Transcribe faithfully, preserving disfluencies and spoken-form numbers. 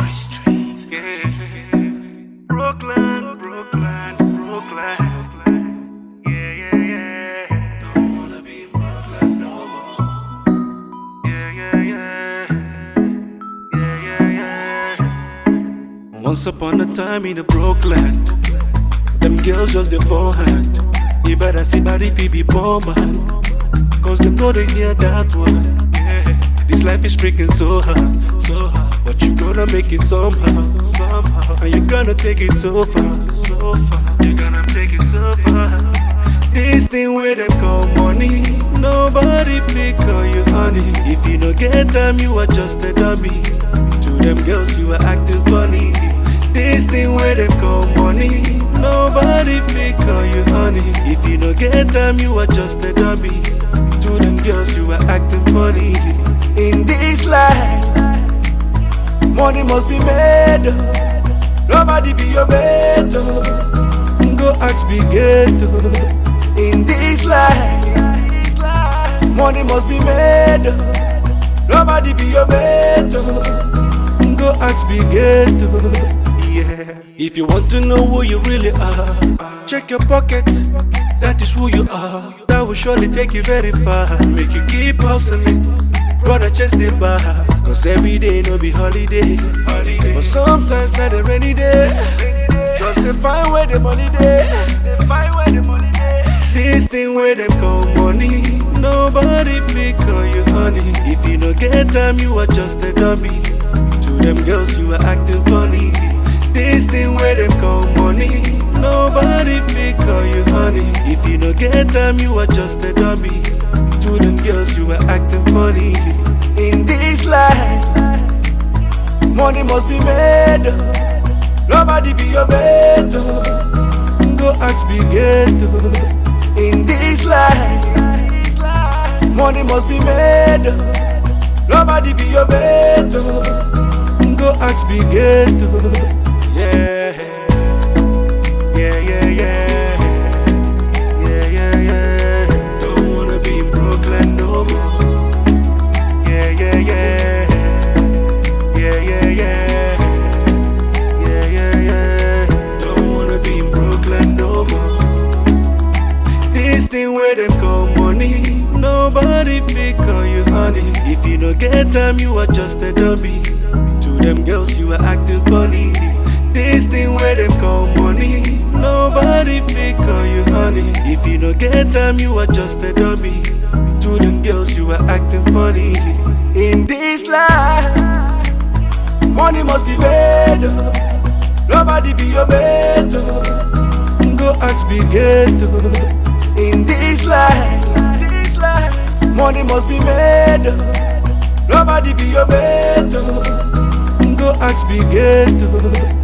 streets. Yeah. Brooklyn, Brooklyn, Brooklyn. Yeah, yeah, yeah. Don't wanna be in Brooklyn no more. Yeah, yeah, yeah. Yeah, yeah, yeah. Once upon a time in the Brooklyn, them girls just the forehand. You better see body if you be poor man, cause them know they hear that one. Yeah. This life is freaking so hard, so hard. But you gonna make it somehow, somehow. And you gonna take it so far, so far. You gonna take it so far. This thing where them call money, nobody fit call you honey. If you no get time, you are just a dummy. To them girls, you are acting funny. This thing where them call money, nobody fit call you honey. If you no get time, you are just a dummy. To them girls, you are acting funny. In this life, money must be made. Nobody be your better. Go ask Big Ghetto. In this life, money must be made. Nobody be your better. Go ask Big Ghetto. Yeah. If you want to know who you really are, check your pocket. That is who you are. That will surely take you very far. Make you keep hustling, brother, chest the bar. Cause every day no be holiday, holiday. But sometimes not a rainy day. Just to find where the money day. Find where the money day. This thing where them call money, nobody fit call you honey. If you no get time, you are just a dummy. To them girls, you are acting funny. This thing where them call money, nobody fit call you honey. If you no get time, you are just a dummy. To them girls, you are acting funny. In this life, money must be made. Nobody be your better. Go ask Big Ghetto. In this life, money must be made. Nobody be your better. Go ask Big Ghetto. Yeah, yeah, yeah, yeah, yeah, yeah, yeah. Don't wanna be in Brooklyn no more. Yeah, yeah, yeah, yeah, yeah, yeah, yeah, yeah, yeah. Don't wanna be in Brooklyn no more. This thing where them call money, nobody fit call you honey. If you no get time, you are just a dummy. To them girls, you are acting funny. This thing where them call money, nobody fit call you honey. If you no get time, you are just a dummy. To them girls, you are acting funny. In this life, money must be made. Nobody be your better. Go ask Big Ghetto. In this life, money must be made. Nobody be your better. Go ask Big Ghetto.